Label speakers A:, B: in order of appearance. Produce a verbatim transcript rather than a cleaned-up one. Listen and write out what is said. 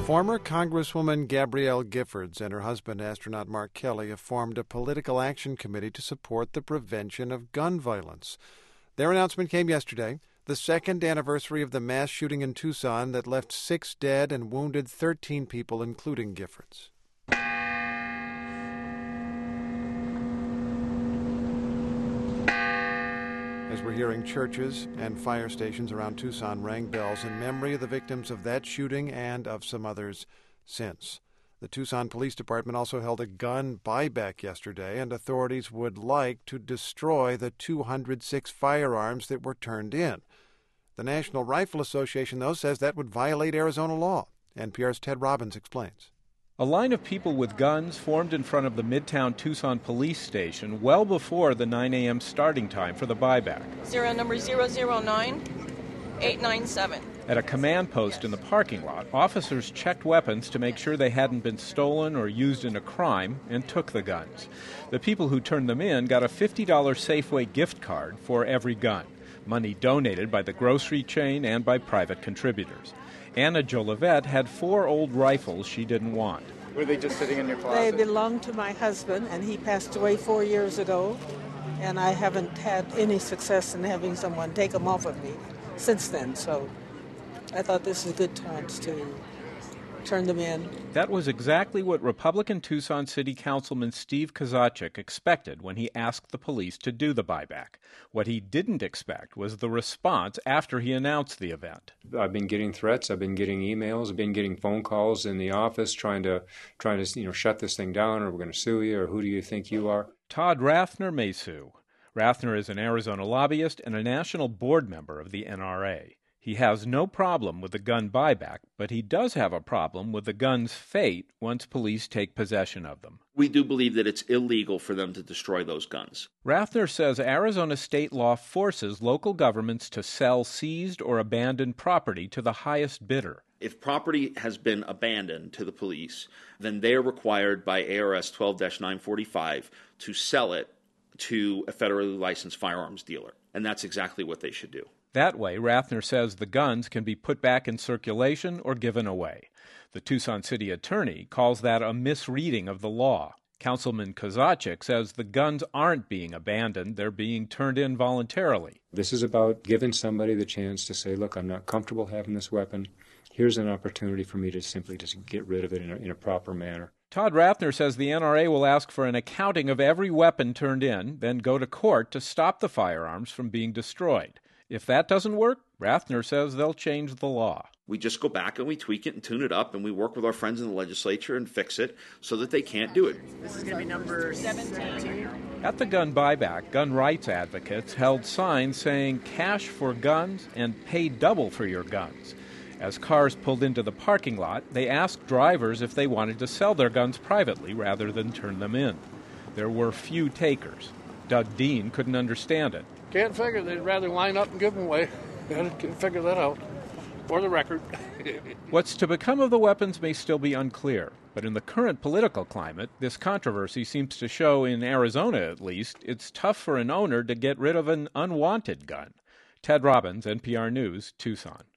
A: Former Congresswoman Gabrielle Giffords and her husband, astronaut Mark Kelly, have formed a political action committee to support the prevention of gun violence. Their announcement came yesterday, the second anniversary of the mass shooting in Tucson that left six dead and wounded thirteen people, including Giffords. As we're hearing, churches and fire stations around Tucson rang bells in memory of the victims of that shooting and of some others since. The Tucson Police Department also held a gun buyback yesterday, and authorities would like to destroy the two hundred six firearms that were turned in. The National Rifle Association, though, says that would violate Arizona law. N P R's Ted Robbins explains.
B: A line of people with guns formed in front of the Midtown Tucson police station well before the nine a.m. starting time for the buyback.
C: Serial number zero zero nine eight nine seven.
B: At a command post in the parking lot, officers checked weapons to make sure they hadn't been stolen or used in a crime and took the guns. The people who turned them in got a fifty dollars Safeway gift card for every gun, money donated by the grocery chain and by private contributors. Anna Jolivet had four old rifles she didn't want.
D: Were they just sitting in your closet?
E: They belonged to my husband, and he passed away four years ago, and I haven't had any success in having someone take them off of me since then, so I thought this is a good time to turn them in.
B: That was exactly what Republican Tucson City Councilman Steve Kozachik expected when he asked the police to do the buyback. What he didn't expect was the response after he announced the event.
F: I've been getting threats, I've been getting emails, I've been getting phone calls in the office trying to trying to you know shut this thing down, or we're going to sue you, or who do you think you are?
B: Todd Rathner may sue. Rathner is an Arizona lobbyist and a national board member of the N R A. He has no problem with the gun buyback, but he does have a problem with the gun's fate once police take possession of them.
G: We do believe that it's illegal for them to destroy those guns.
B: Rathner says Arizona state law forces local governments to sell seized or abandoned property to the highest bidder.
G: If property has been abandoned to the police, then they are required by A R S twelve dash nine forty-five to sell it to a federally licensed firearms dealer, and that's exactly what they should do.
B: That way, Rathner says the guns can be put back in circulation or given away. The Tucson City Attorney calls that a misreading of the law. Councilman Kozachik says the guns aren't being abandoned, they're being turned in voluntarily.
F: This is about giving somebody the chance to say, look, I'm not comfortable having this weapon. Here's an opportunity for me to simply just get rid of it in a, in a proper manner.
B: Todd Rathner says the N R A will ask for an accounting of every weapon turned in, then go to court to stop the firearms from being destroyed. If that doesn't work, Rathner says they'll change the law.
G: We just go back and we tweak it and tune it up, and we work with our friends in the legislature and fix it so that they can't do it.
D: This is going to be number seventeen.
B: At the gun buyback, gun rights advocates held signs saying cash for guns and pay double for your guns. As cars pulled into the parking lot, they asked drivers if they wanted to sell their guns privately rather than turn them in. There were few takers. Doug Dean couldn't understand it.
H: Can't figure. They'd rather line up and give them away. Can't figure that out. For the record.
B: What's to become of the weapons may still be unclear, but in the current political climate, this controversy seems to show, in Arizona at least, it's tough for an owner to get rid of an unwanted gun. Ted Robbins, N P R News, Tucson.